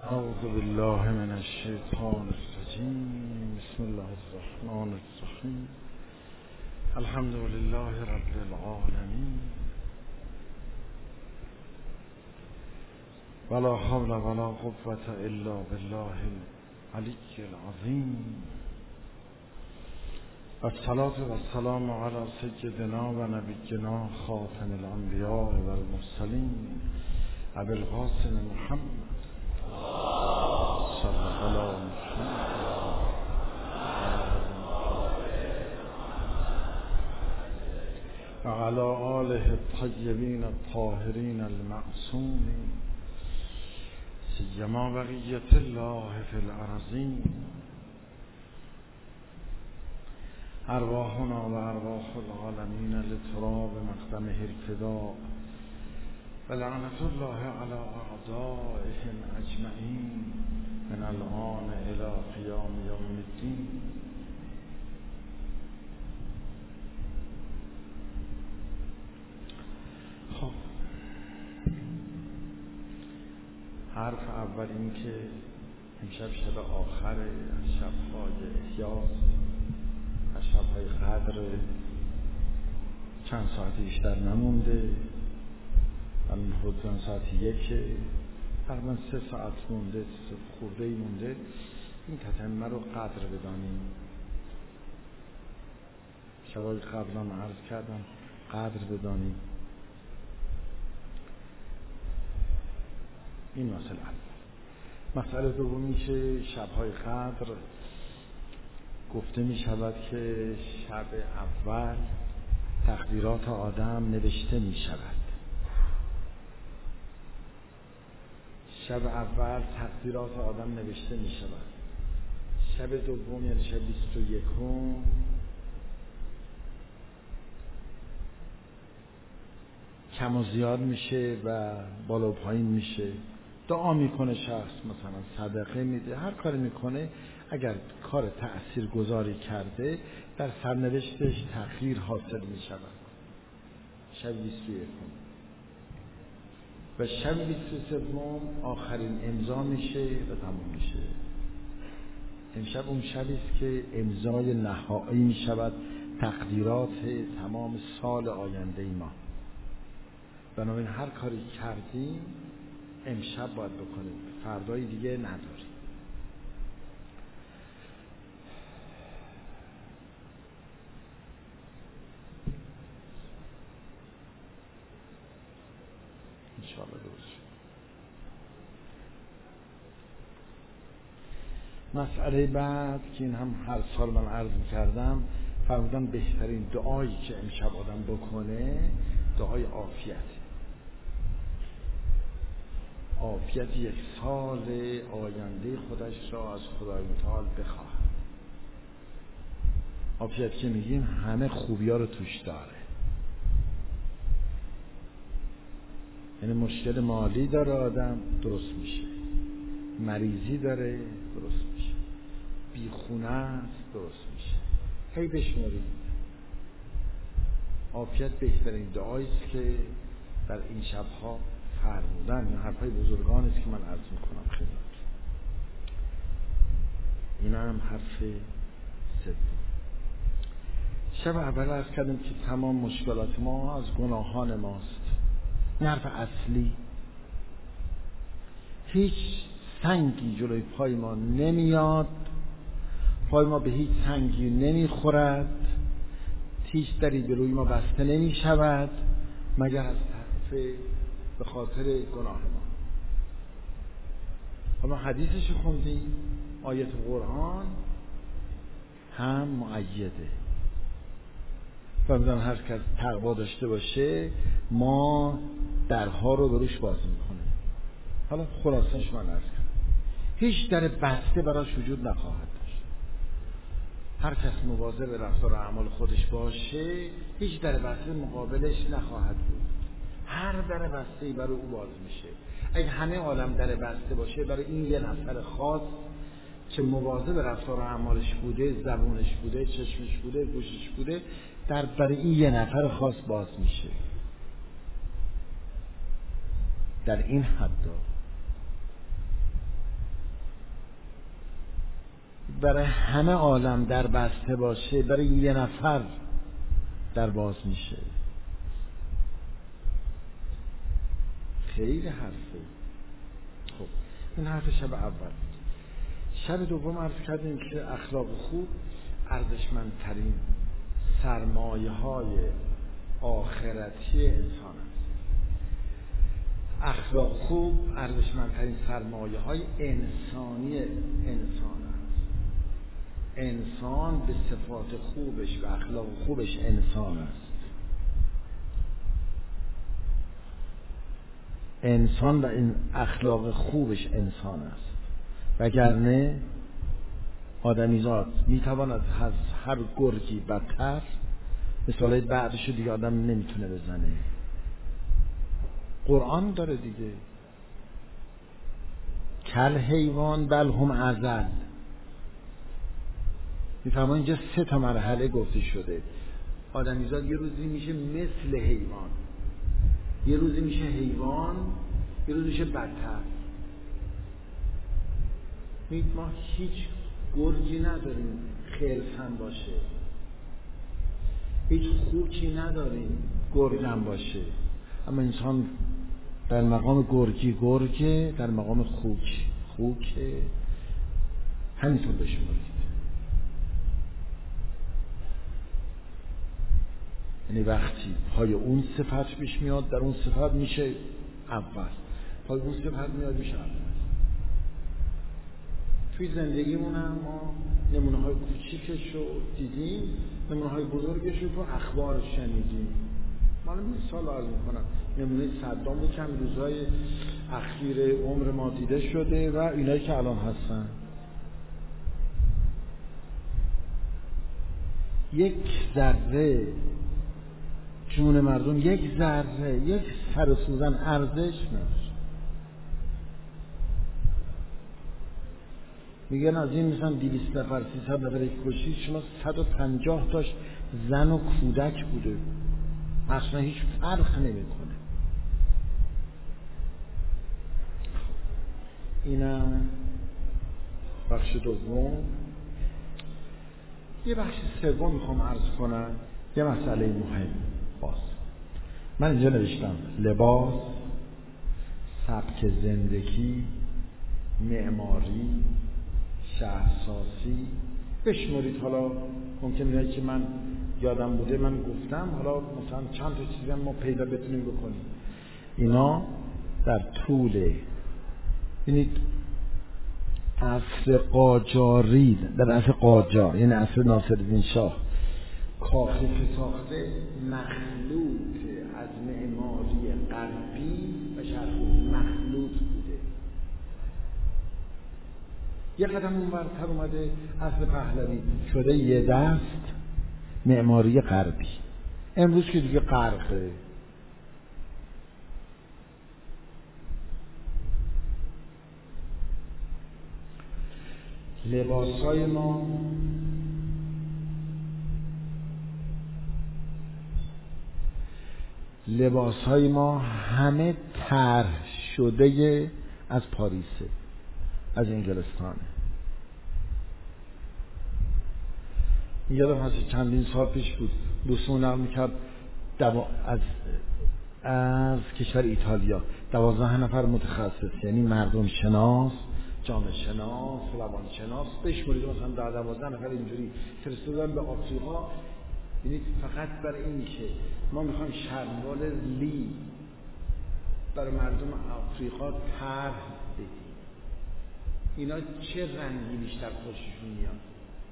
اعوذ بالله من الشیطان الرجیم. بسم الله الرحمن الرحیم. الحمد لله رب العالمین ولا حول ولا قوة الا بالله العلی العظیم. الصلاة والسلام على سیدنا و نبینا خاتم الانبیاء و المرسلین ابی القاسم محمد صلی الله علیه و علی آله الطیبین الطاهرین المعصومین سیما بقیة الله فی الارضین. ارواحنا و ارواح العالمین لتراب مقدمه الفداء و لعنت الله علی اعدائهم اجمعین من الآن الی قیام یوم الدین. خب، حرف اول این که امشب شب آخر از شب‌های احیاست، از شب‌های قدر چند ساعتی بیشتر نمونده. الان حدوداً ساعت 1، تقریباً 3 ساعت مونده، 3 خورده‌ای مونده. این تتمه رو قدر بدانیم. شبای قبلا عرض کردم قدر بدانیم. این مسئله اول. مسئله دومی که شب‌های قدر گفته می شود که شب اول تقدیرات آدم نوشته می شود. شب اول تقدیرات آدم نوشته می شود. شب دوم یعنی شب 21 کم و زیاد میشه و بالا و پایین میشه. دعا میکنه شخص، مثلا صدقه میده، هر کاری میکنه. اگر کار تأثیر گذاری کرده در سرنوشتش تأخیر حاصل میشود. شب 21 و شب 23 آخرین امضا میشه و تموم میشه. امشب اون شبی است که امضای نهایی میشود تقدیرات تمام سال آینده ما. بنابراین هر کاری کردیم امشب باید بکنیم، فردای دیگه نداریم. انشاءالله درست. مسئله بعد که این هم هر سال من عرض کردم، فرمودن بهترین دعایی که امشب آدم بکنه دعای عافیت. عافیت یک سال آینده خودش را از خدای متعال بخواهد. عافیت که میگیم همه خوبی ها رو توش داره. یعنی مشکل مالی داره آدم، درست میشه. مریضی داره، درست میشه. بیخونه است، درست میشه. هی بشمارید. عافیت بهترین دعایی است که در این شبها فرمودن. این حرفای بزرگان است که من عرض میکنم خدمت. این هم حرف سوم. شب اول عرض کردیم که تمام مشکلات ما از گناهان ماست. این حرف اصلی. هیچ سنگی جلوی پای ما نمیاد، پای ما به هیچ سنگی نمیخورد، هیچ دری به روی ما بسته نمی شود مگر از طرف به خاطر گناه ما. اما حدیثش خوندیم، آیت قرآن هم مؤیده. فرمودن هر کس تقوا داشته باشه ما درها رو به روش باز میکنه. حالا خلاصش من عرض کردم. هیچ در بسته براش وجود نخواهد داشت. هر کس مواظب رفتار و اعمال خودش باشه هیچ در بسته مقابلش نخواهد بود. هر در بسته‌ای برای او باز میشه. اگه همه عالم در بسته باشه برای این یه نفر خاص که مواظب رفتار و اعمالش بوده، زبونش بوده، چشمش بوده، گوشش بوده، برای این یه نفر خاص باز میشه. در این حد برای همه عالم در بسته باشه، برای یه نفر در باز میشه. خیلی حرفه. خب این حرف شب اول. شب دوم عرض کردیم که اخلاق خوب ارزشمندترین سرمایه‌های آخرتی انسان است. اخلاق خوب ارزشمندترین سرمایه‌های انسانی انسان است. انسان به صفات خوبش و اخلاق خوبش انسان است. انسان و این اخلاق خوبش انسان است. وگرنه آدمیزاد میتواند از هر گرگی بدتر، مثالای بعدشو دیگه آدم نمیتونه بزنه. قرآن داره دیگه، کل حیوان بل هم ازل. میفهمون اینجا 3 مرحله گفته شده. آدمیزاد یه روزی میشه مثل حیوان، یه روزی میشه حیوان، یه روزی میشه بدتر. ما هیچ گرگی نداریم خرسن باشه، هیچ خوکی نداریم گرگم باشه، اما انسان در مقام گرگی گرگه، در مقام خوکه. همینطور بشمارید. یعنی وقتی پای اون صفت پیش میاد، در اون صفت میشه اول، پای اون صفت میاد میشه اول. توی زندگیمون هم ما نمونه های کوچیکش رو دیدیم، نمونه های بزرگش رو تو اخبار شنیدیم. من مثال عرض میکنم، نمونه صدام بود که هم روزهای اخیر عمر ما دیده شده و اینایی که الان هستن. یک ذره جون مردم، یک ذره، یک سر سوزن ارزش نداشت. میگن از این مثلا 200 نفر 300 نفر کشید، شما 150 تاش زن و کودک بوده، اصلا هیچ فرق نمیکنه. اینم بخش دوم. یه بخش سوم میخوام عرض کنم، یه مسئله مهم. باز من اینجا نوشتم لباس، سبک زندگی، معماری، شهرسازی. بشمارید، حالا ممکنه اینایی که من یادم بوده من گفتم، حالا مثلا چند تا چیزی هم ما پیدا بتونیم بکنیم. اینا در طول، یعنی عصر قاجاری، در عصر قاجار یعنی عصر ناصرالدین شاه، کاخی که ساخته مخلوط از معماری غربی و شرقی مخلوط بوده. یه قدم اونورتر اومده عصر پهلوی شده یه دست معماری غربی. امروز که دیگه غرقه. لباسهای ما همه طرح شده از پاریسه، از انگلستانه. یادم هست چندین سال پیش بود دوستمون نقل میکرد از کشور ایتالیا 12 نفر متخصص، یعنی مردم شناس، جامعه شناس، روان شناس، بشمارید مثلا 12 نفر اینجوری فرستادن به آفریقا. یعنی فقط برای این که ما میخوایم شلوار لی برای مردم آفریقا طرح بدیم، اینا چه رنگی بیشتر خوششون میاد؟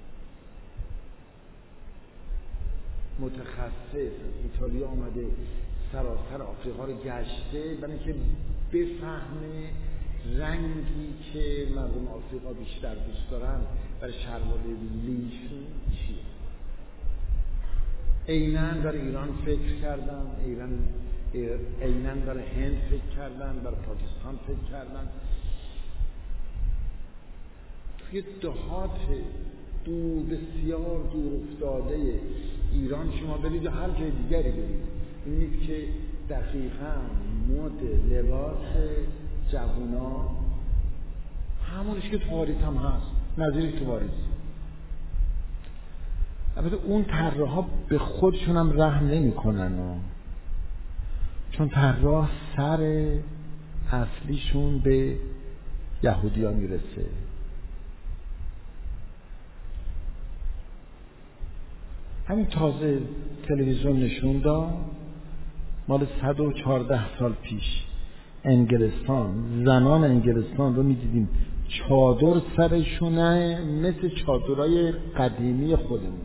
متخصص ایتالیا آمده سراسر آفریقا رو گشته برای اینکه بفهمه رنگی که مردم آفریقا بیشتر دوست دارن برای شلوار لیشون چیه. عیناً برای ایران فکر کردن، عیناً برای هند فکر کردن، برای پاکستان فکر کردن. توی دهات دور، بسیار دور افتاده ایران شما برید و هر جای دیگری برید، ببینید که دقیقاً مد لباس جوونا همونش که تو پاریس هم هست. نظیری تو واریز. البته اون طراحا به خودشون هم رحم نمی‌کنن، چون طراح سر اصلیشون به یهودی‌ها میرسه. همین تازه تلویزیون نشون داد مال 114 سال پیش انگلستان، زنان انگلستان رو می‌دیدیم چادر سرشونه مثل چادرای قدیمی خودمون،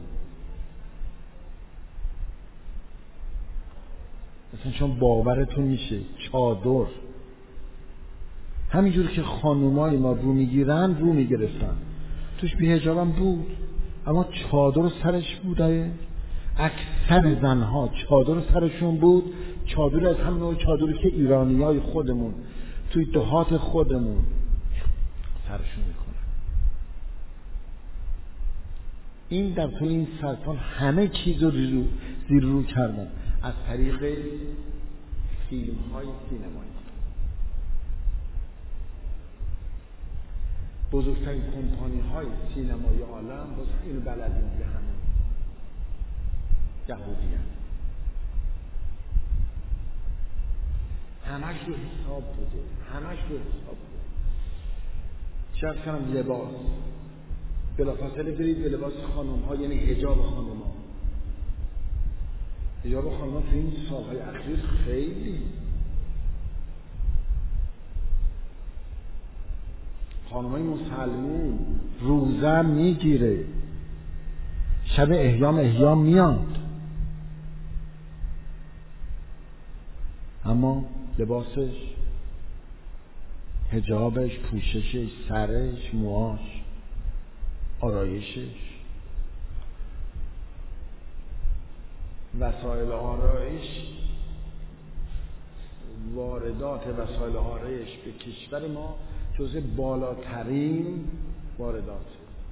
مثلا چون باورتون میشه چادر همینجور که خانومای ما رو میگیرن رو میگرفتن، توش بی‌حجابم بود اما چادر سرش بوده. اکثر زنها چادر سرشون بود، چادر از همین نوع چادری که ایرانیای خودمون توی دهات خودمون سرشون میکنن. این در طول این سال‌ها همه چیز رو زیر رو کردن از طریق فیلم های سینمایی. بزرگترین کمپانی های سینمایی عالم باز اینو بلدین دیگه، همه یهودی همش رو حساب بوده، همش رو حساب بوده. چرا کنم لباس بلافاصله برید به لباس خانم ها، یعنی حجاب خانم ها. حجاب خانم ها تو این سالهای اخیر خیلی خانمای مسلمون روزه میگیره، شب احیام میاد، اما لباسش، حجابش، پوششش، سرش، موهاش، آرایشش، وسایل آرایش، واردات وسایل آرایش به کشور ما جزء بالاترین واردات.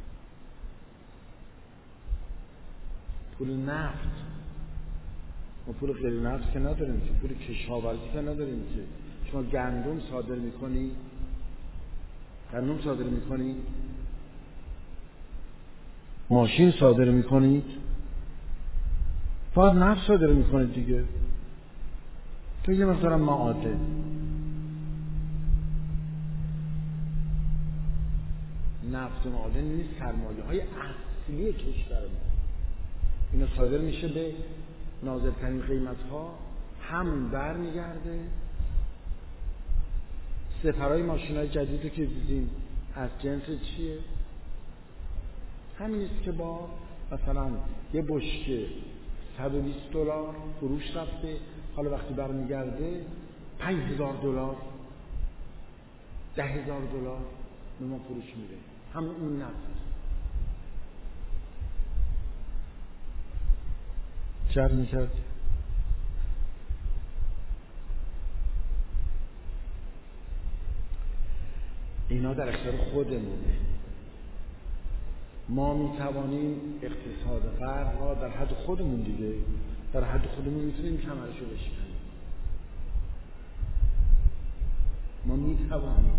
پول نفت، ما پول غیر نفت که نداریم که، پول کشاورزی که نداریم که. شما گندم صادر میکنی، گندم صادر میکنی، ماشین صادر میکنید، فقط نفت صادر میکنید دیگه. تو یه مقدار معادل نفت و معادن نیست، سرمایه های اصلی کشور ما اینا صادر میشه به نازل‌ترین قیمت ها، همون بر میگرده. سپرهای ماشین های جدید رو که دیدیم از جنس چیه؟ همین است که با مثلا یه بشکه $120 فروش رفته، حالا وقتی برمیگرده $5,000 $10,000 به ما فروش میره. همون اون نفت. چرا میکرد؟ اینا در اختیار خودمونه. ما میتوانیم اقتصاد غرب را در حد خودمون دیگه، در حد خودمون میتونیم کمرشو بشکنیم. ما میتوانیم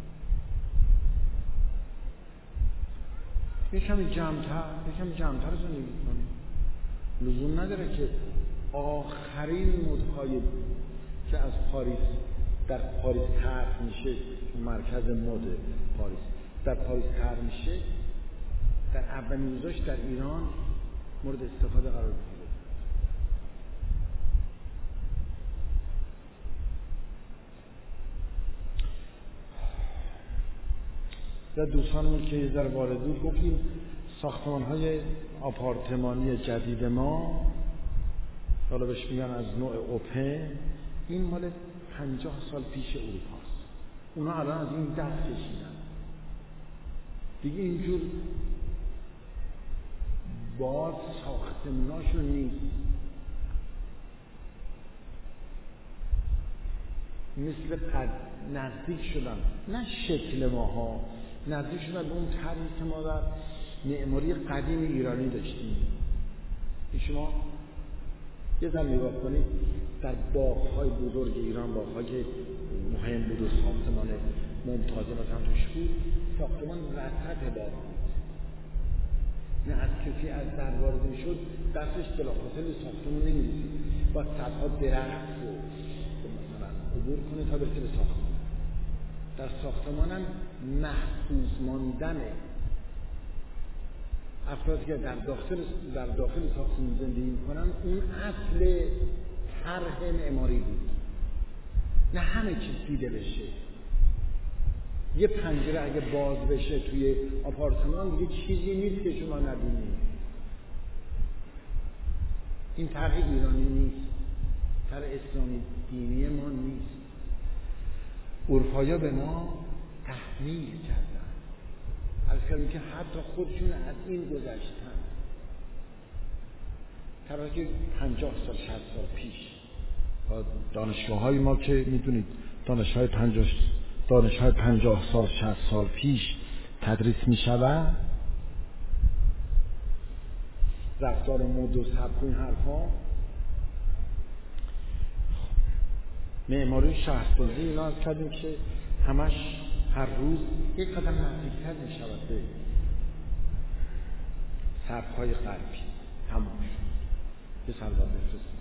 یکمی جمع‌تر زندگی کنیم. لزوم نداره که آخرین مدهای که از پاریس در پاریس طرح میشه، مرکز مد پاریس در پاریس طرح میشه، در اولین روزاش در ایران مورد استفاده قرار بگیره. در دوستانمون که یه ذره وارد بود گفتیم ساختمان‌های آپارتمانی جدید ما، حالا بهش میگن از نوع اوپن، این مال 50 سال پیش اروپاست. اونا الان از این دست کشیدن دیگه، اینجور باز ساختماناشون نیست. مثل نزدیک شدن، نه شکل ماها، نزدیک شدن به اون طرحی که ما در معماری قدیم ایرانی داشتیم. شما یه ذره نگاه کنید در باغ‌های بزرگ ایران، باغ‌های که مهم بود و ساختمان ممتازه مثلا توش بود، ساختمان وسط باغ. نه از کسی از در وارد میشد دستش بلافاصله ساختمون نمی‌رسید، با صدها درخت رو مثلا عبور کنه تا برسه به ساختمان. در ساختمان هم محفوظ ماندن افرادی که در داخل ساختمان زندگی میکنن اون اصل طرح معماری بود. نه همه چیز دیده بشه. یه پنجره اگه باز بشه توی آپارتمان دیگه چیزی نیست که شما نبینید. این طرح ایرانی نیست، طرح اسلامی دینی ما نیست. اروپایی‌ها به ما تحمیل کردن، عرض کردیم که حتی خودشون از این گذشتن. طرحی که 50 سال 60 سال پیش دانشگاه‌های ما که میدونید دانشگاه 50 سال 60 سال پیش تدریس میشود، رفتار مد و سبک و این حرفا، معماری شهرسازی اینا از کردیم که همش هر روز یک قدم نزدیکتر میشود به سبک‌های غربی. تمام شد. یه سلوات بفرستید.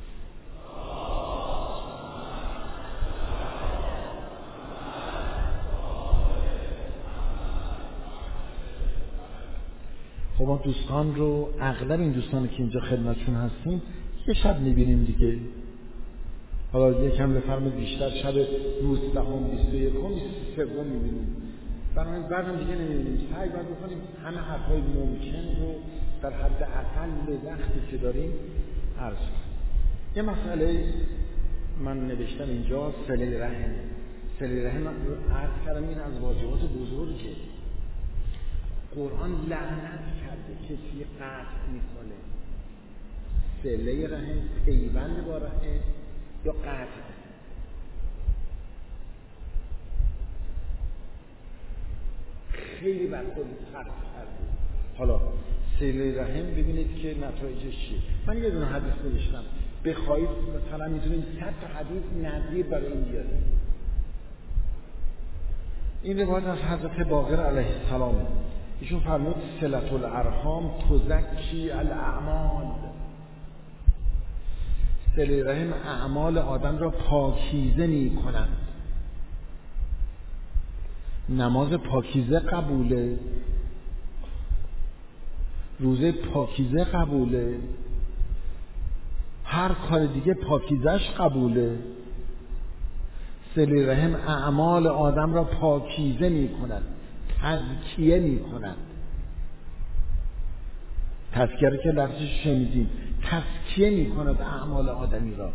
خب ما دوستان رو، اغلب این دوستانی که اینجا خدمتشون هستیم یه شب میبینیم دیگه. حالا یکم بفرمایید بیشتر شب روز 10 21 23 میبینیم. بنابراین بعدم دیگه نمیبینیم. سعی باید بکنیم همه حرفای ممکن رو در حد اقل وقتی که داریم عرض کنیم. یه مسئله من نوشتم اینجا، صله رحم. صله رحم رو عرض کردم، این از واجبات بزرگه. قرآن لعنت کرده کسی قطع میکنه. صله رحم، پیوند با رحم یا قطع. خیلی برخورد سخت کرده. حالا صله رحم ببینید که نتایجش چیه. من یه دونه حدیث نوشتم، بخواید مثلا میتونید 100 تا حدیث نظیر برای این بیارید. این روایت از حضرت باقر علیه السلام. ایشون فرمود صلة الارحام تزکی الاعمال. صله رحم اعمال آدم را پاکیزه می کند. نماز پاکیزه قبوله، روزه پاکیزه قبوله، هر کار دیگه پاکیزش قبوله. صله رحم اعمال آدم را پاکیزه می کند، تزکیه می کند. تذکیه که لفظش شنیدیم، تزکیه می کند اعمال آدمی را.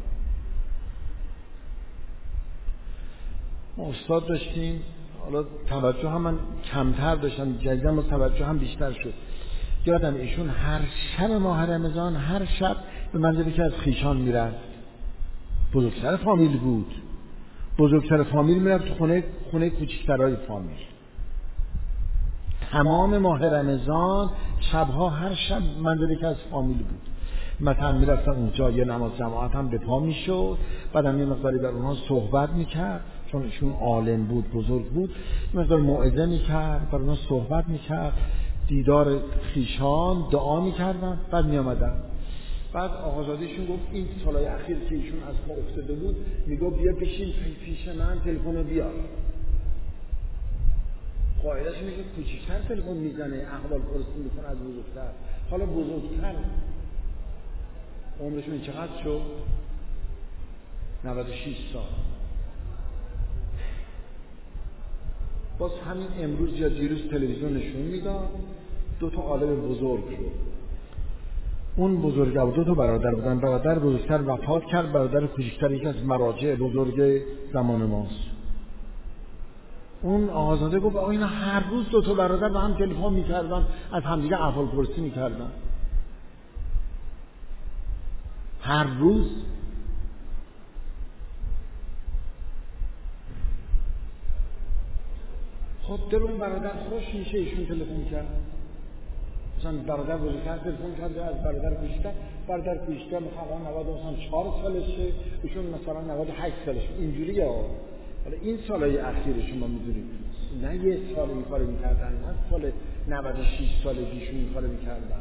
ما استاد داشتیم، حالا توجه هم من کمتر داشتم، جدیداً توجه هم بیشتر شد. یادم ایشون هر شب ماه رمضان، هر شب به منزلی که از خیشان میرفت، بزرگتر فامیل بود، بزرگتر فامیل میرفت تو خونه کوچکترهای فامیل. تمام ماه رمضان شبها هر شب منزلی که از فامیل بود. مثلا میرفتن اونجا، یه نماز جماعت هم به پا میشد، بعدم یه مقداری بر اونها صحبت میکرد، چون ایشون عالم بود، بزرگ بود، یه مقدار موعظه میکرد، بر اونها صحبت میکرد، دیدار خیشان، دعا میکردن، بعد میامدن. بعد آقازادهشون گفت این سالهای اخیر که ایشون از ما افتاده بود، میگفت بیا بشین پیش من، تلفن بیار. قاعده‌اش اینه که کوچیک‌تر تلفن میزنه، احوال پرسی میکنه از بزرگتر. حالا بزرگتر عمرشون چقدر شد؟ 96 سال. باز همین امروز یا دیروز تلویزیون نشون میداد 2 تا عالم بزرگ رو. اون بزرگا 2 تا برادر بودن، برادر بزرگتر وفات کرد، برادر کوچکتر یکی از مراجع بزرگ زمان ماست. اون آقازاده گفت اینا هر روز 2 تا برادر با هم تلفن میکردن، از همدیگه احوال پرسی میکردن. هر روز. خب دل اون برادر خوش میشه ایشون تلفن کرد. مثلا برادر بزرگتر تلفن کرده از برادر کوچکتر، برادر کوچکتر مثلا 94 سالشه، ایشون مثلا 98 سالشه. اینجوریه. حالا این سالهای اخیر شما میدونید نه یه سال این کارو میکردن، نه سال 96 سالگیشون این کارو میکردن،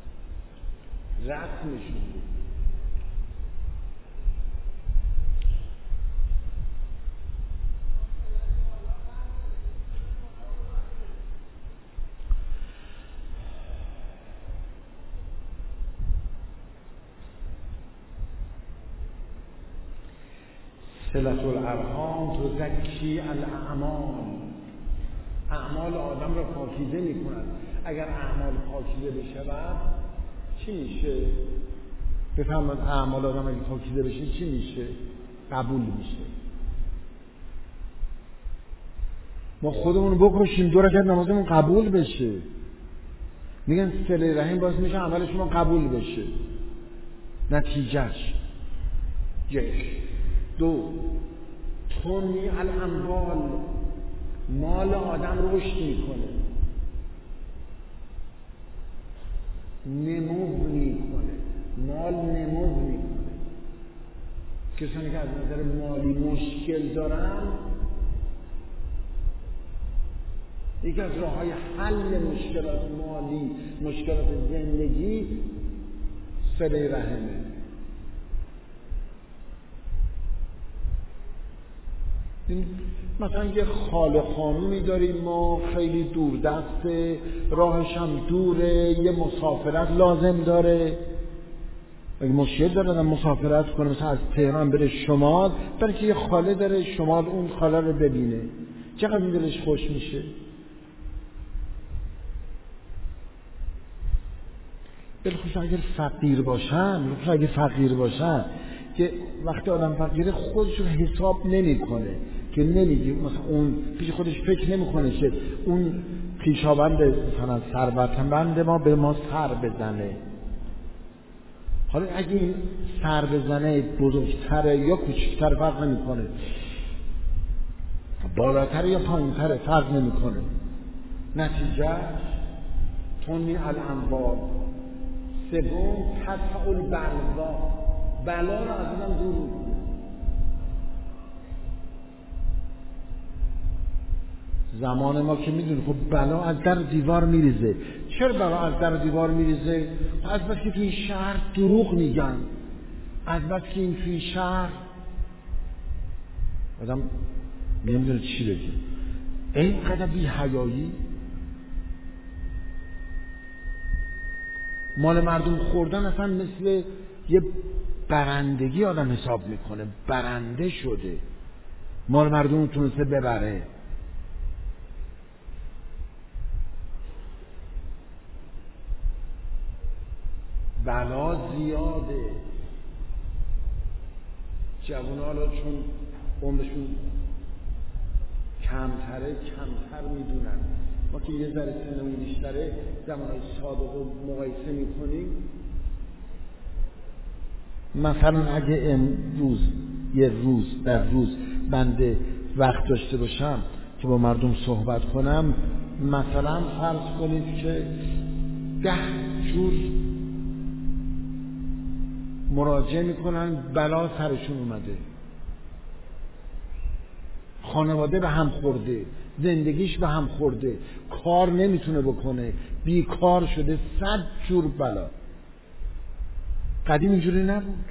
رسمشون بود. صلة الارحام تزکی الاعمال، اعمال آدم را پاکیزه می کند. اگر اعمال پاکیزه بشود چی میشه؟ بفرمایید اعمال آدم اگر پاکیزه بشه چی میشه؟ قبول میشه. ما خودمون بکشیم 2 رکعت نمازمون قبول بشه. میگن صله رحم باعث میشه عمل شما قبول بشه. نتیجهش 1 2 تنمی الاموال، مال آدم رشد میکنه، نمو میکنه، مال نمو میکنه. کسانی که از نظر مالی مشکل دارن، یکی از راه‌های حل مشکلات مالی، مشکلات زندگی، صله رحمه. مثلا یه خال خانومی داریم ما، خیلی دور دسته، راهش هم دوره، یه مسافرت لازم داره. اگه مشکل داره مسافرت کنه، مثلا از تهران بره شمال، برای که یه خاله داره شمال، اون خاله رو ببینه، چقدر دلش خوش میشه. بلخصوص اگر فقیر باشن، که وقتی آدم فقیره خودش رو حساب نمیکنه، که نمیگه مثلا اون پیش خودش فکر نمیکنه که اون خویشاوند مثلا ثروتمند ما به ما سر بزنه. حالا اگه این سر بزنه بزرگتره یا کوچکتر فرق نمیکنه، بالاتر یا پایینتره فرق نمیکنه. نتیجه تنمی الاموال. 3 تدفع البلوا، بلا رو از آدم دور میکنه. زمان ما که میدونی خب بلا از در دیوار میریزه. چرا بلا از در دیوار میریزه؟ از بس که توی شهر دروغ میگن، از بس که این توی شهر آدم نمیدونه چی بگه، اینقدر بی حیایی. مال مردم خوردن اصلا مثل یه برندگی آدم حساب میکنه، برنده شده، مال مردم تونسته ببره. بلا زیاده. جوان‌ها چون عمرشون کمتر میدونن. ما که یه ذره سنمون بیشتره، زمانهای سابق رو مقایسه میکنیم. مثلا اگه امروز در روز بنده وقت داشته باشم که با مردم صحبت کنم، مثلا فرض کنید که 10 جور مراجعه میکنن بلا سرشون اومده، خانواده به هم خورده، زندگیش به هم خورده، کار نمیتونه بکنه، بیکار شده، 100 جور بلا. قدیم اینجوری نبود.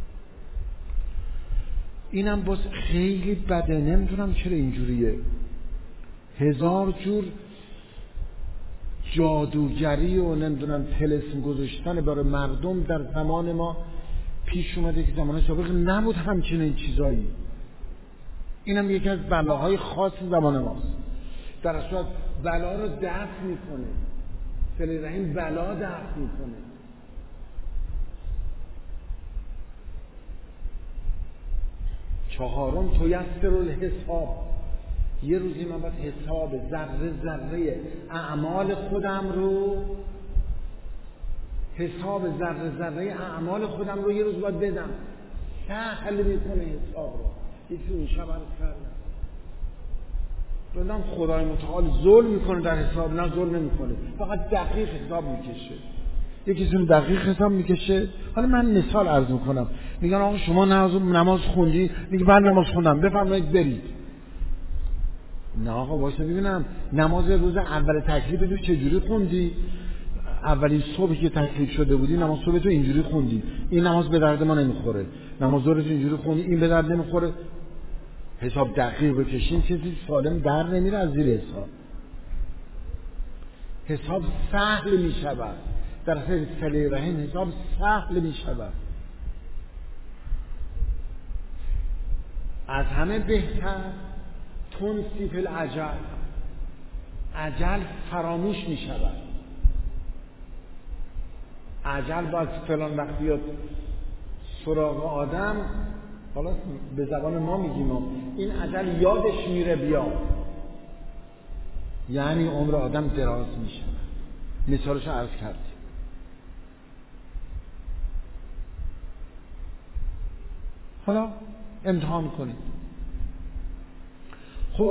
اینم باز خیلی بده، نمیدونم چرا اینجوریه. 1000 جور جادوگری و نمیدونم طلسم گذاشتن برای مردم در زمان ما پیش اومده که زمان سابق نبود همچنین چیزایی. اینم یکی از بلاهای خاص زمان ماست. در اصل بلا رو دفع میکنه، صله رحم بلا دفع میکنه. چهارم تیسر الحساب. یه روزی من باید حساب ذره اعمال خودم رو یه روز باید بدم. سهل میکنه حساب رو. یکی اون شب عرض کردم بودم خدای متعال ظلم میکنه در حساب؟ نه ظلم نمیکنه، فقط دقیق حساب میکشه. یکی اون دقیق حساب میکشه. حالا من مثال عرض میکنم، میگن آقا شما نماز خوندی؟ میگه من نماز خوندم، بفرمایید برید. نه آقا واسه ببینم نماز روز اول تکلیف تو چجوری خوندی؟ اولین صبحی که تکلیف شده بودی نماز صبح تو اینجوری خوندی، این نماز به درد ما نمیخوره، نماز ظهر تو اینجوری خوندی، این به درد نمیخوره. حساب دقیق بکشین چیزی سالم در نمیره از زیر حساب. حساب سهل می شود در صله رحم، حساب سهل می شود. از همه بهتر تنسی فی العجل، عجل فراموش می شود. عجل باید فلان وقتی یاد سراغ آدم، حالا به زبان ما میگیم این عجل یادش میره بیاد، یعنی عمر آدم دراز می شود. مثالش عرض کردیم. حالا امتحان کنید. خب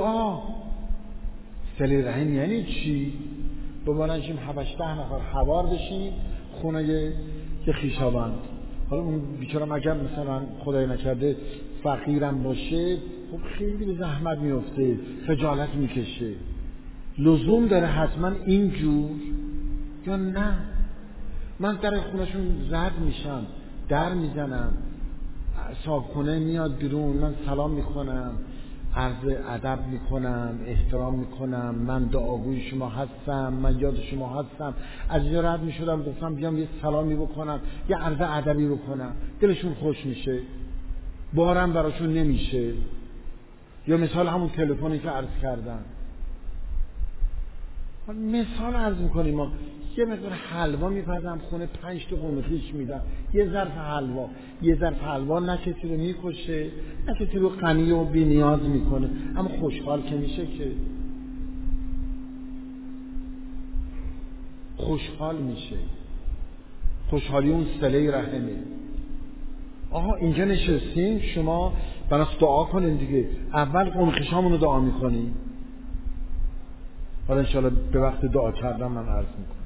صله رحم یعنی چی؟ ببانشیم 7-8 نفر حوار بشیم خونه یه خویشاوند. حالا اون بیچاره اگر مثلا خدای نکرده فقیرم باشه، خب خیلی به زحمت میفته، خجالت میکشه. لزوم داره حتما اینجور یا نه؟ من در خونهشون زد میشم، در میزنم، صاحبخونه میاد بیرون، من سلام میکنم، عرض ادب میکنم، احترام میکنم، من دعاگوی شما هستم، من یاد شما هستم. از اینجا رد میشدم گفتم بیام یه سلامی بکنم، یه عرض ادبی بکنم، دلشون خوش میشه، بارم براشون نمیشه. یا مثال همون تلفنی که عرض کردم، مثال عرض میکنیم ما یه مقدار حلوا میپردم خونه 5 تا قوم خویش میدم، یه ظرف حلوا نه کسی رو میکشه، نه کسی رو غنی و بی نیاز میکنه، اما خوشحال که میشه، که خوشحال میشه. خوشحالی اون صله رحمه. اینجا نشستیم، شما براش دعا کنین دیگه. اول قوم خویشامون رو دعا میکنیم، حالا انشاءالله به وقت دعا کردم من عرض میکنم.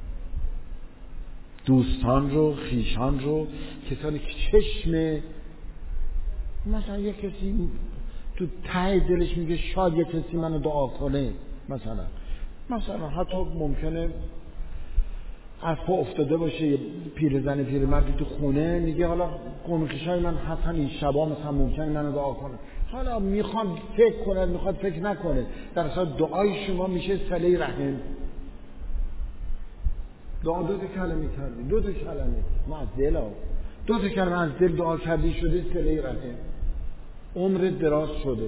دوستان رو، خویشان رو، کسانی که چشم، مثلا یک کسی تو ته دلش میگه شاید یک کسی منو دعا کنه، مثلا حتی ممکنه از پا افتاده باشه یه پیرزن پیرمردی تو خونه، میگه حالا قوم خویشای من حتی این شبا مثلا ممکنه منو دعا کنه. حالا میخواد فکر کنه، میخواد فکر نکنه، در اصل دعای شما میشه صله رحم. دعا 2 کلمه کردی، 2 کلمه ما از دل 2 کلمه از دل دعا کردی شده صله رحم، عمر دراز شده.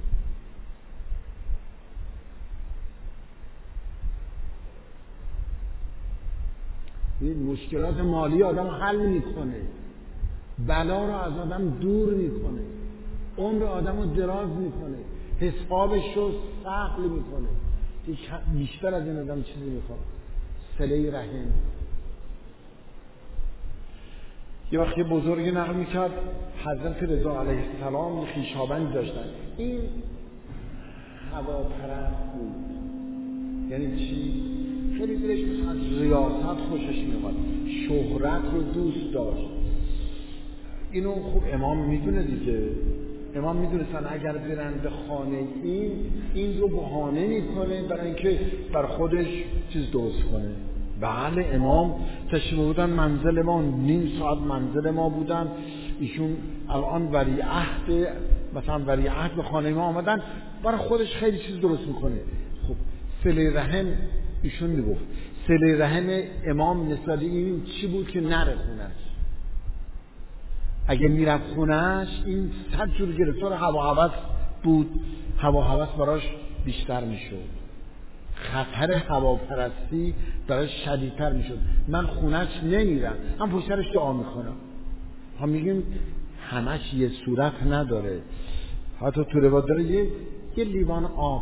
این مشکلات مالی آدم حل میکنه، بلا رو از آدم دور میکنه، عمر آدم رو دراز میکنه، حسابش رو سهل میکنه. بیشتر از این آدم چیزی میخواد؟ صله رحم. یه وقتی بزرگی نقل میکرد حضرت رضا علیه السلام خویشاوندی داشتن، این هواپرست بود. یعنی چی؟ خیلی دلش مثلا از ریاست خوشش میومد، شهرت رو دوست داشت. اینو خوب امام میدونه دیگه. امام میدونستن اگر برن به خانه این رو بهانه میکنه برای اینکه بر خودش چیز درست کنه. بله امام تشریف بودن منزل ما، 1.5 ساعت منزل ما بودن، ایشون الان ولیعهد، مثلا ولیعهد به خانه ما آمدن، برای خودش خیلی چیز درست میکنه. خب صله رحم ایشون میگفت صله رحم امام نسبت این چی بود که نره خونش. اگه میرفت خونش این 100 جور گرفتار هوا هوس بود، هوا هوس براش بیشتر میشد، خطر هواپرستی براش شدیدتر میشد. من خونش نمیرم، هم پشترش دعا میکنم. هم میگیم همش یه صورت نداره، حتی تو روایت داره یه لیوان آب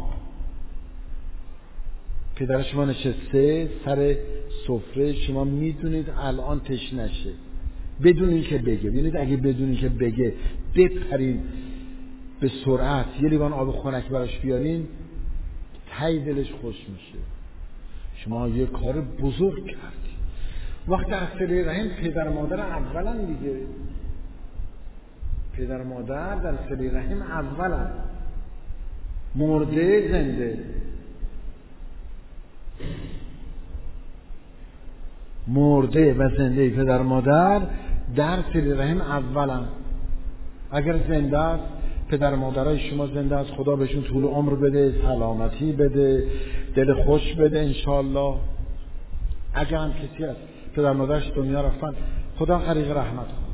پدر شما نشسته سر سفره، شما میدونید الان تشنشه، بدون اینکه بگه. ببینید اگه بدون اینکه بگه بپرین به سرعت یه لیوان آب خنک براش بیارین، ته دلش خوش میشه. شما یه کار بزرگ کردی. وقتی از صله رحم پدر مادر اولن دیگه، پدر مادر در صله رحم اولن. مرده زنده، مرده و زنده پدر مادر در صله رحم اولن. اگر زنده است پدر مادرای شما زنده است، خدا بهشون طول عمر بده، سلامتی بده، دل خوش بده انشالله. اگر هم کسی هست پدر مادرش دنیا رفتن، خدا غریق رحمت کنه.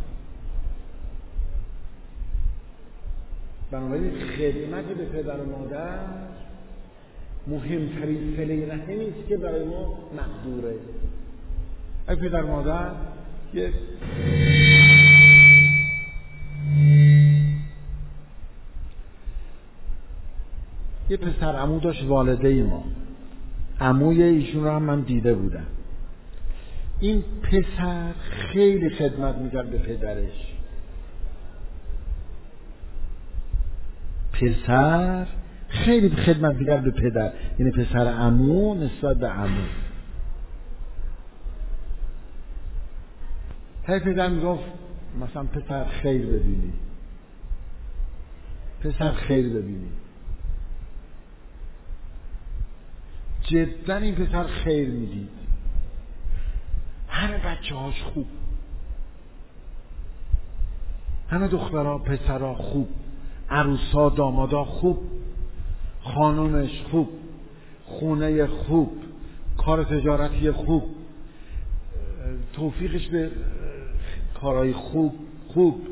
بنابراین خدمت به پدر مادر مهمترین صله رحمی است که برای ما مقدوره. اگه پدر مادر یه پسر عمو داشت، والده ما، عموی ایشون رو هم من دیده بودم. این پسر خیلی خدمت میکرد به پدرش. پسر خیلی خدمت میکرد به پدر، یعنی پسر عمو نسبت به عمو. هی پدر میگفت مثلا پسر خیر ببینی، پسر خیر ببینی. جدا این پسر خیر میدید. همه بچه هاش خوب، همه دخترها پسرها خوب، عروسا دامادا خوب، خانومش خوب، خونه خوب، کار تجارتی خوب، توفیقش به کارهای خوب.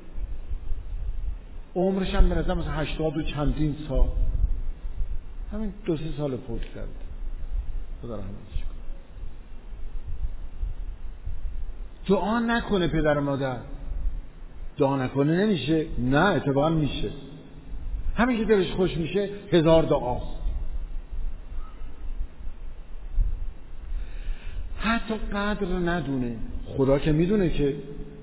عمرش هم به نظر مثلا 80 و چندین سال، همین 2-3 سال فوت کرد. خدا رحمتش کنه. دعا نکنه پدر مادر، دعا نکنه نمیشه. نه اتفاقا میشه. همین که دلش خوش میشه 1000 دعاست. حتی قدر ندونه، خدا که میدونه که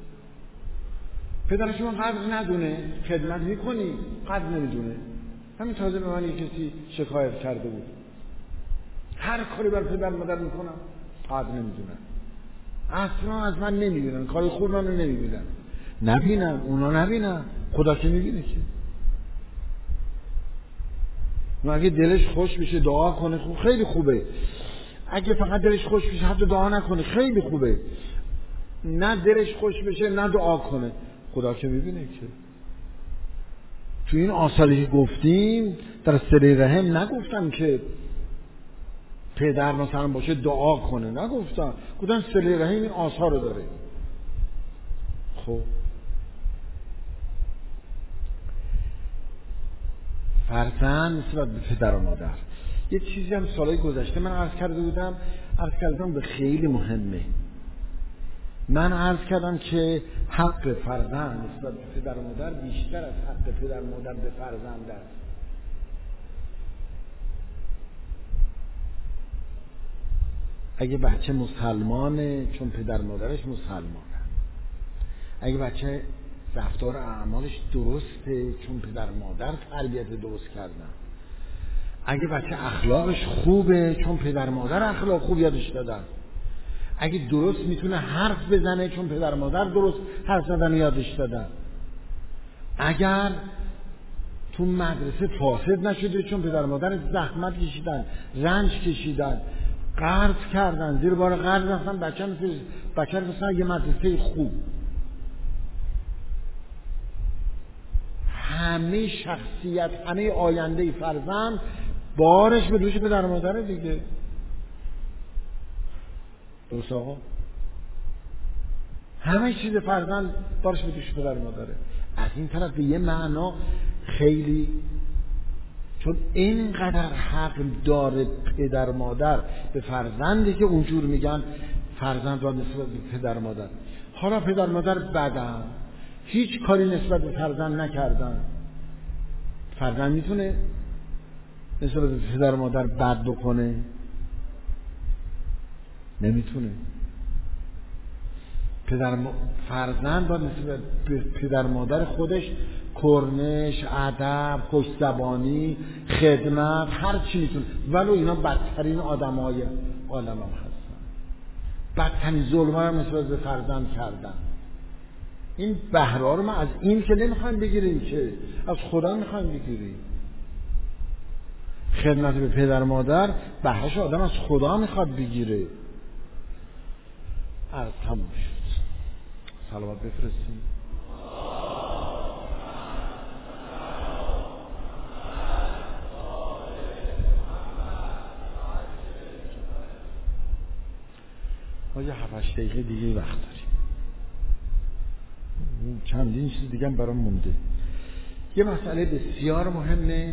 پدر شما قدر ندونه، خدمت میکنی قدر نمیدونه. همین تازه به من یک کسی شکایت کرده بود، هر کاری بر پدر مادر میکنم قدر نمیدونن، اصلا از من نمیبینن، کاری خوب منو نمیبینن. نبینن، اونا نبینن، خدا که میبینه که. اگه دلش خوش بشه دعا کنه خوب، خیلی خوبه. اگه فقط دلش خوش بشه حتی دعا نکنه خیلی خوبه. نه دلش خوش بشه نه دعا کنه، خدا که میبینه که. تو این آثاری که گفتیم در صله رحم نگفتم که پدر مثلا باشه دعا کنه، نگفتم، گفتم صله رحم این آثار رو داره. خب فرزند نسبت به پدر و مادر، یه چیزی هم سالهای گذشته من عرض کردم به خیلی مهمه. من عرض کردم که حق فرزند نسبت به پدر و مادر بیشتر از حق پدر و مادر به فرزند است. اگه بچه مسلمانه چون پدر مادرش مسلمانه، اگه بچه رفتار اعمالش درسته چون پدر مادر تربیت درست کردن، اگه بچه اخلاقش خوبه چون پدر مادر اخلاق خوب یادش دادن، اگه درست میتونه حرف بزنه چون پدر مادر درست حرف زدن یادش دادن، اگر تو مدرسه فاسد نشده چون پدر مادر زحمت کشیدن، رنج کشیدن، قرض کردن، زیر بار قرض رفتن، بچه مثلا یه مدرسه خوب. همه شخصیت، همه آینده فرزند بارش به دوش پدر مادره دیگه. درست آقا؟ همه چیز فرزند بارش به دوش پدر مادره. از این طرف به یه معنا خیلی، چون اینقدر حق داره پدر مادر به فرزندی که اونجور میگن فرزند را نسبت به پدر مادر. حالا پدر مادر بدن، هیچ کاری نسبت به فرزند نکردن، فرزند میتونه نسبت به پدر مادر بد بکنه؟ نمیتونه. فرزند با نسبت به پدر مادر خودش کرنش، ادب، خوش‌زبانی، خدمت، هر چی میتونه. ولو اینا بدترین آدمای عالم هم هستن، بدترین ظلم هم نسبت به فرزند کردن. این بهره رو ما از این که نمیخوایم بگیریم، که از خدا میخوایم بگیریم. خدمت به پدر مادر بهره‌اش آدم از خدا میخواد بگیره. عرض تموم شد. صلوات بفرستیم. ما یه 7-8 دقیقه دیگه وقت داریم. چندین چیز دیگه هم برام مونده. یه مسئله بسیار مهمه،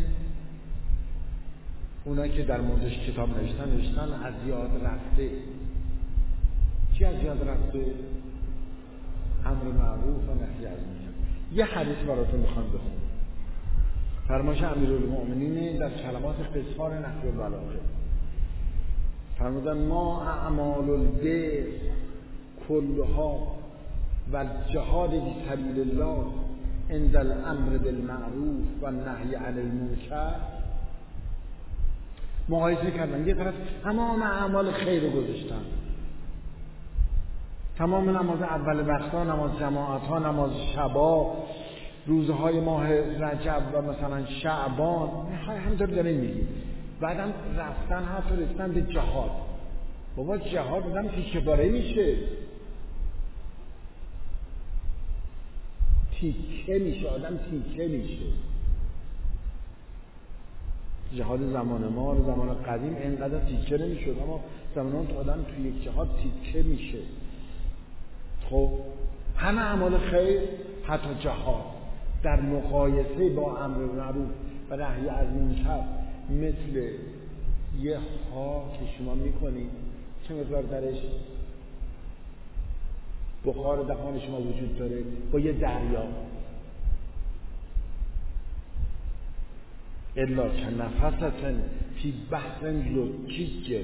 اونایی که در موردش کتاب نوشتن از یاد رفته. چی از یاد رفته؟ امر معروف و نهی از منکر. یه حدیث براتون میخوام بخونم. فرمایش امیرالمؤمنین در کلمات قصار نحو البلاغه. فرمودن ما اعمال البر کلها و الجهاد فی سبیل الله عند الامر بالمعروف و نهی عن المنکر. مقایسه کردن، یه طرف تمام اعمال خیر رو گذاشتن، تمام نماز اول وقتا، نماز جماعت ها، نماز شبا، روزهای ماه رجب و مثلا شعبان، همینطور داریم میگیم. بعدم رفتن حتی رسیدن به جهاد. بابا جهاد آدم تیکه پاره میشه، آدم تیکه میشه. جهاد زمان ما و زمان قدیم اینقدر تیکه نمیشد، اما زمان آدم توی یک جهاد تیکه میشه. خب همه اعمال خیر، حتی جهاد، در مقایسه با امر معروف و نهی از منکر مثل یه ها که شما میکنید، چه مقدار درش بخار دهان شما وجود داره، با یه دریا. الا که نفستن فی بحر لجیج،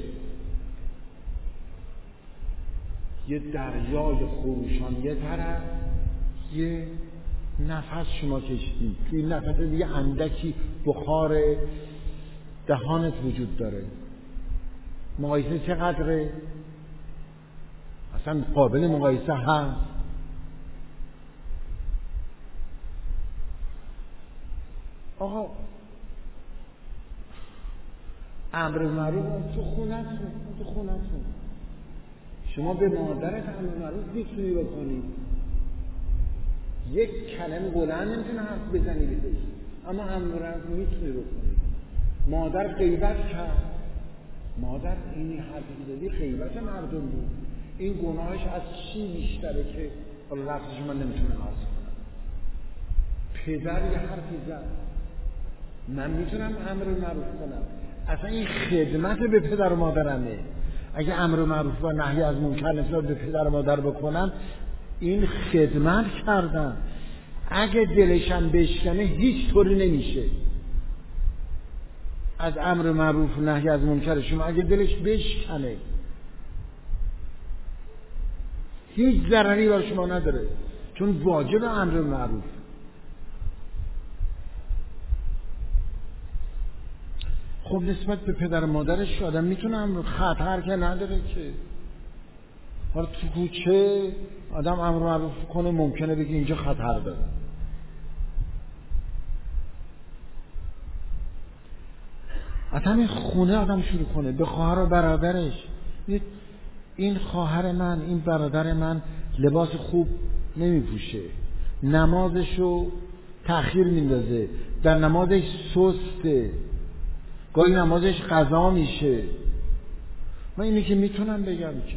یه دریای خروشان یه طرف، یه نفس شما کشید، توی نفس دیگه اندکی بخار دهانت وجود داره. مقایسه چقدره؟ اصلا قابل مقایسه هست؟ آقا امر معروف تو خونتون شما به مادرت امر معروف میتونی بکنی، یک کلمه بلند نمیتونه حرف بزنی بهش، اما امر معروف میتونی بکنی. مادر غیبت کرد، مادر اینی حرفی که زدی غیبت مردم بود، این گناهش از چی بیشتره که حالا لفظش من نمیتونم عرض کنم. پدر یه حرفی زد، من میتونم امر معروف کنم. اصلا این خدمت به پدر و مادرمه. اگه امر معروف و نهی از منکر نسبت به پدر و مادر بکنن، این خدمت کردن. اگه دلشم بشکنه هیچ طوری نمیشه از امر معروف و نهی از منکر شما. اگه دلش بشکنه هیچ ضرری بر شما نداره، چون واجب امر معروف. خب نسبت به پدر و مادرش آدم میتونه خطر که نداره که. حالا تو کوچه آدم امر معروف کنه، ممکنه بگه اینجا خطر داره. اصلا این خونه آدم شروع کنه به خواهر و برادرش. این خواهر من، این برادر من لباس خوب نمیپوشه، نمازشو تأخیر میندازه، در نمازش سسته، گاهی نمازش قضا میشه. من اینی که میتونم بگم که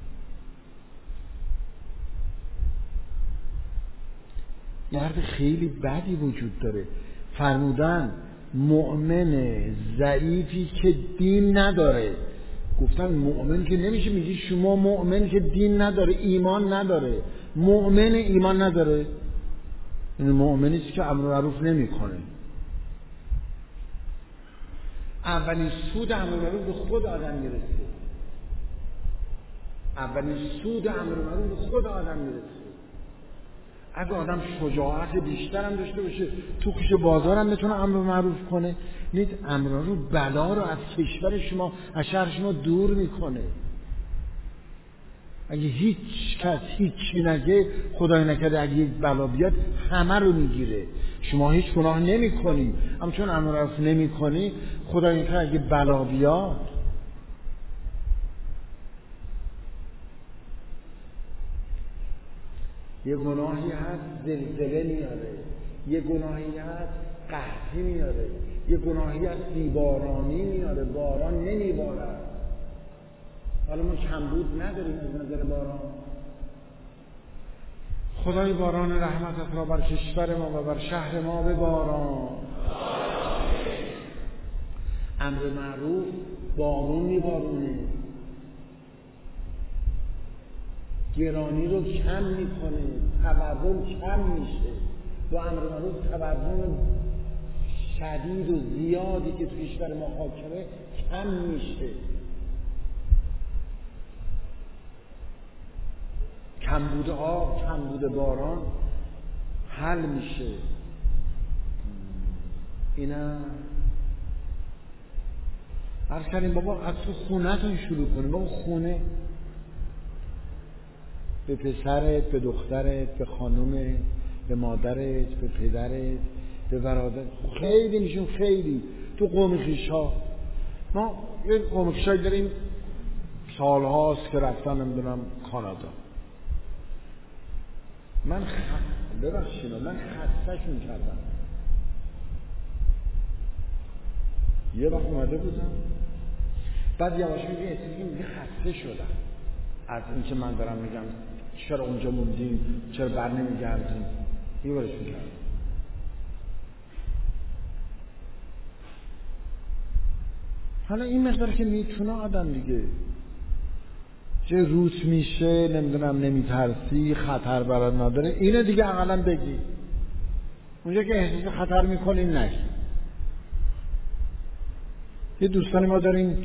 مرد خیلی بدی وجود داره. فرمودن مؤمن ضعیفی که دین نداره. گفتن مؤمن که نمیشه میگی شما مؤمن که دین نداره، ایمان نداره. مؤمن ایمان نداره، این مؤمنیست که امر معروف نمیکنه. اولین سود امر معروف به خود آدم میرسه. اولین سود امر معروف به خود آدم میرسه. اگه آدم شجاعت بیشتر هم داشته باشه، تو کوچه بازار هم بتونه امر معروف کنه، نید امر معروف بلا رو از کشور شما، از شهر شما دور میکنه. اگه هیچ کس هیچی نگه، خدای نکرده اگه یک بلا بیاد همه رو میگیره. شما هیچ گناه نمی کنی، اما چون امر معروف نمی کنی، خدای نکرده اگه بلا بیاد، یه گناهی هست زلزله میاره، یه گناهی هست قحطی میاره، یه گناهی هست بیبارانی میاره، باران نمیبارد. حالا ما کمبود نداریم از نظر باران. خدای باران رحمتت را بر کشور ما و بر شهر ما بباران. امر معروف بارون میبارونه، گرانی رو کم میکنه، تورم کم میشه. با امر معروف تورم شدید و زیادی که تو کشور ما حاکمه کم میشه. کمبود آب، کمبود باران حل میشه. اینا عرض کردیم بابا از تو خونه‌تون شروع کنیم. بابا خونه به پسرت، به دخترت، به خانومت، به مادرت، به پدرت، به برادر، خیلی میشون. خیلی تو قوم خویش‌ها، ما یه قوم خویش‌هایی داریم سالهاست که رفتن نمیدونم کانادا. من ببخشید من خسته‌شون کردم. یه وقت اومده بودم، بعد یواش میگه خسته شدم از این که من دارم میگم چرا اونجا موندیم، چرا بر نمیگردیم. یه بارش میگم حالا این مقدار که میتونه آدم دیگه چه روت میشه، نمیدونم نمیترسی، خطر برات نداره، اینو دیگه اقلا بگی. اونجا که احساس خطر میکنی نگی. یه دوستانی ما داریم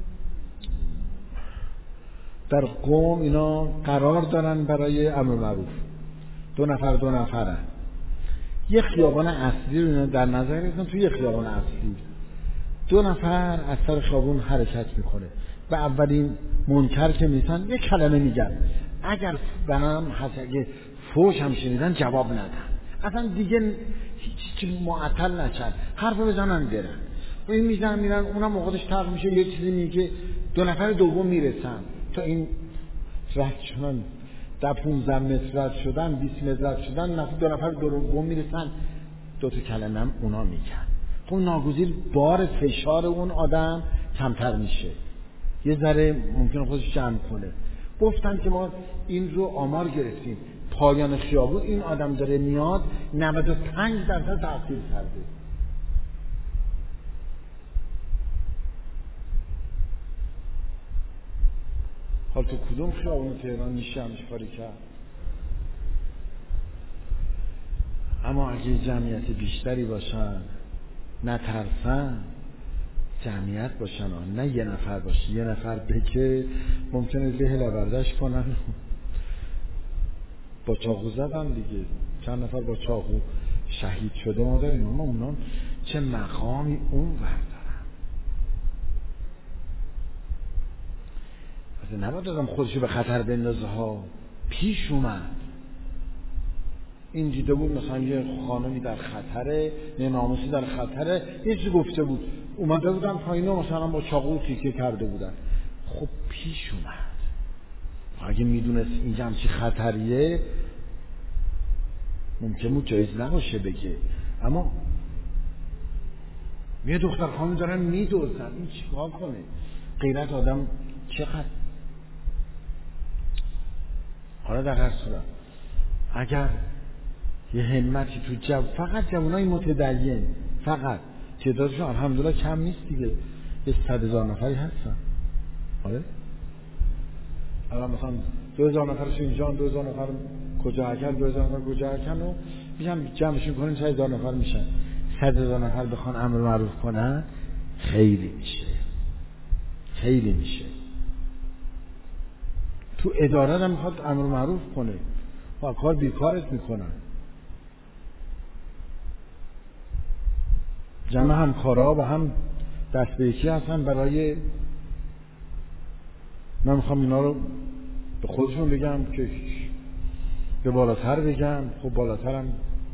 در قوم، اینا قرار دارن برای امر معروف، دو نفرن. یه خیابان اصلی رو اینا در نظر گرفتن. تو یه خیابان اصلی 2 نفر از سر خیابون حرکت میکنه و اولین منکر که میتن یه کلمه میگن، اگر بنام اگه فوش هم شنیدن جواب ندن، اصلا دیگه هیچ معطل نشن، حرف بزنن برن. و این میزنن میرن، اونم موقعش تق میشه یه چیزی میگه. 2 نفر دوم میرسن تا این رد شدن 15 متر رد شدن، 20 متر رد شدن، 2 نفر دوم میرسن، 2 تا کلمه هم اونا میگن. خب ناگزیر بار فشار اون آدم کمتر میشه، یه ذره ممکنه خودش جمع کنه. گفتن که ما این رو آمار گرفتیم، پایان خیابون این آدم داره میاد 95% تأخیر کرده. حال تو کدوم خیابون تهران میشه همش کاری کرد؟ اما اگه جمعیت بیشتری باشن، نترسن، جمعیت باشن، نه یه نفر باشه، یه نفر بگه ممکنه ذهن لبردش کنن. با چاقو زدن دیگه، چند نفر با چاقو شهید شده ما داریم. اما اونا چه مقامی اون بردارن. پس نباید آدم خودشو به خطر بندازه ها. پیش اومد این دیده بود مثلا یه خانمی در خطره، یه ناموسی در خطره، یه چیزی گفته بود، اومده بودن پایین مثلا با چاقو تیکه کرده بودن. خب پیش اومد. اگه میدونست اینجا همچی خطریه ممکن بود جایز نباشه بگه. اما یه دختر خانم دارن میدوزن، این چیکار کنه؟ غیرت آدم چقدر. حالا در هر صورت اگر یه همتی تو فقط جوانای متدین، فقط تعدادشون الحمدلله کم نیست دیگه، یه 100,000 نفری هستن. آره الان مثلا 2,000 نفرش اینجا، 2,000 نفر کجا هکن، 2,000 نفر کجا هکن و میشن جمعشون کنین 100,000 نفر میشن. 100,000 نفر بخوان امر معروف کنن خیلی میشه. تو اداره هم میخواد امر معروف کنه، با کار بیکارت میکنن. جمع همکارا با هم دست به یکی هستن برای من میخوام اینا رو به خودشون بگم که به بالاتر بگم، خب بالاترم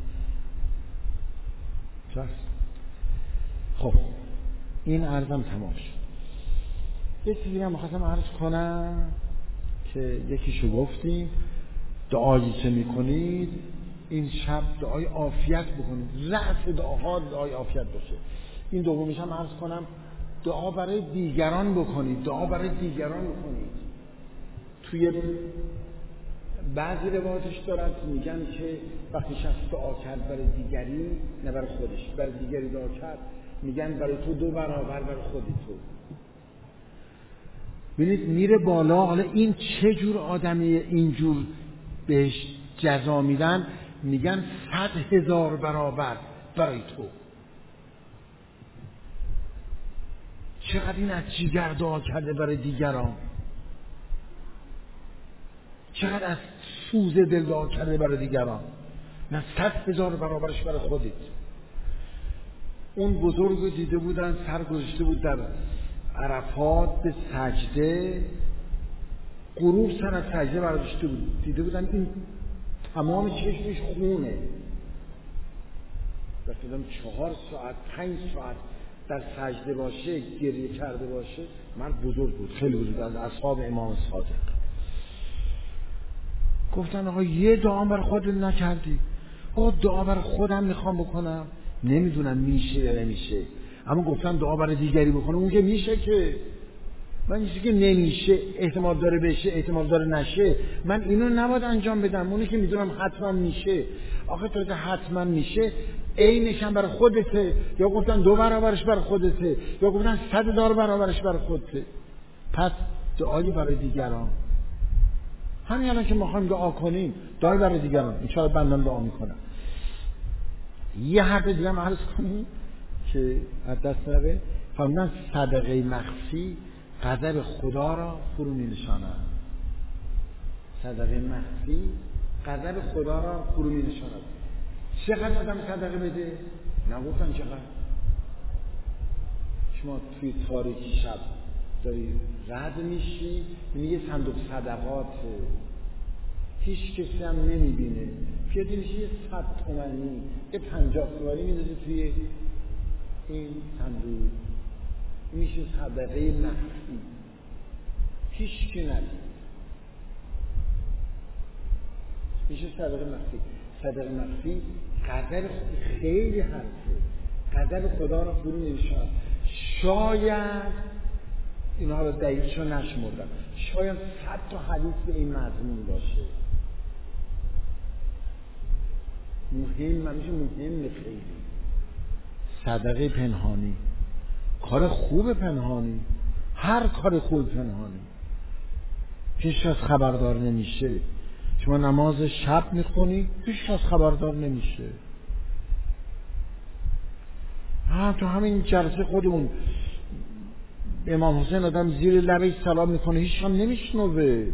چست. خب این عرضم تمام شد. یه چیزی هم می‌خواستم عرض کنم که یکیشو گفتیم، دعایی که میکنید این شب دعای عافیت بکنید، رأس دعاها دعای عافیت باشه. این دومیش هم عرض کنم دعا برای دیگران بکنید، دعا برای دیگران بکنید. توی بعضی روایاتش دارد میگن که وقتی شخص دعا کرد برای دیگری، نه برای خودش، برای دیگری دعا کرد، میگن برای تو 2 برابر برای خودی تو. ببینید میره بالا. حالا این چه جور آدمیه اینجور بهش جزا میدن؟ میگن 100,000 برابر برای تو. چقدر این از جیگر دعا کرده برای دیگران، چقدر از سوز دل دعا کرده برای دیگران، نه 100,000 برابرش برای خودت. اون بزرگ رو دیده بودن سر گذاشته بود در عرفات به سجده، غروب سر از سجده برداشته بود، دیده بودن این تمام چشمش خونه. وقتی دادم 4 ساعت 5 ساعت در سجده باشه، گریه کرده باشه. مرد بزرگ بود، خیلی بزرگ، از اصحاب امام صادق. گفتن آقا یه دعا برای خودت نکردی؟ آقا دعا برای خودم میخوام بکنم، نمیدونم میشه یا نمیشه، اما گفتم دعا برای دیگری بکنم. اون که میشه که من چیزی که نمیشه، احتمال داره بشه، احتمال داره نشه، من اینو نباید انجام بدم. اونی که میدونم حتما میشه، آخه تو حتما میشه عینش هم برای خودته، یا گفتن 2 برابرش برای خودته، یا گفتن 100,000 برابرش برای خودته. پس دعایی برای دیگران. همین الان که ما خواهیم دعا کنیم، دعای برای دیگران، انشاءالله بندم دعا میکنم. یه حرف دیگه هم عرض کنیم که از دست نره. فرمودن صدقه مخفی غضب خدا را فرو می‌نشاند. صدقه مخفی غضب خدا را فرو می‌نشاند. چقدر آدم صدقه بده؟ نگفتن چقدر. شما توی تاریکی شب داری رد میشی، میگه صندوق صدقات، هیچ کسی هم نمیبینه، پیاده میشی یه 100 تومانی، یه 50 تومانی میدازی توی این صندوق، میشه صدقه مخفی، هیچ کی ندید، میشه صدقه مخفی. صدقه مخفی غضب خیلی حرفه، غضب خدا را فرو نمی‌نشاند. شاید اینها رو دقیقشو نشمردم، شاید 100 تا حدیث به این مضمون باشه. مهم، همیشه مهم خیلی. صدقه پنهانی، کار خوب پنهانی، هر کار خوب پنهانی هیچ کس خبردار نمیشه. شما نماز شب میخونی، هیچ کس خبردار نمیشه. تو همین جلسه خودمون امام حسین آدم زیر لبش سلام میکنه، هیچ هم نمیشنوه.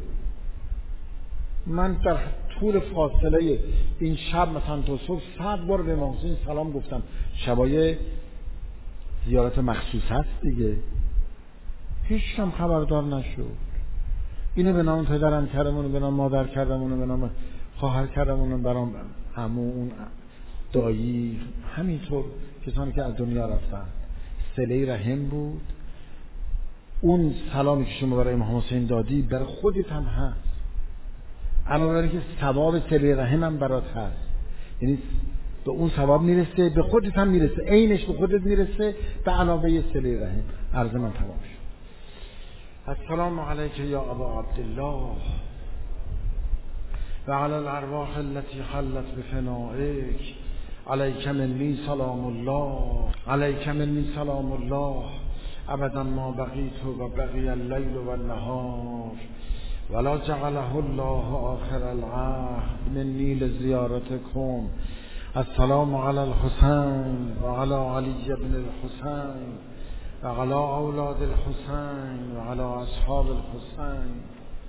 من در طول فاصله این شب مثلا تا صبح 100 بار به امام حسین سلام گفتم. شبای زیارت مخصوص هست دیگه، هیچ هم خبردار نشد. اینو به نام پدرم کردم، اونو به نام مادر کردم، اونو به نام خواهر کردم، اونو برام عمو، اون دایی، همینطور کسانی که از دنیا رفتن. صله رحم بود. اون سلامی که شما برای امام حسین دادی برای خودت هم هست، علاوه بر اینکه ثواب صله رحم هم برات هست، یعنی به اون ثواب میرسه، به خودت هم میرسه، عینش به خودت میرسه، به علاوه صله رحم. عرض من تمام شد. السلام علیک یا ابا عبدالله و علی الارواح التي حلت بفنائک، علیک منی سلام الله، علیک منی سلام الله ابدا ما بقیت و بقی اللیل و النهار ولا جعله الله آخر العهد منی لزیارتکم. السلام علی الحسین و علی علی بن الحسین و علی اولاد الحسین و علی اصحاب الحسین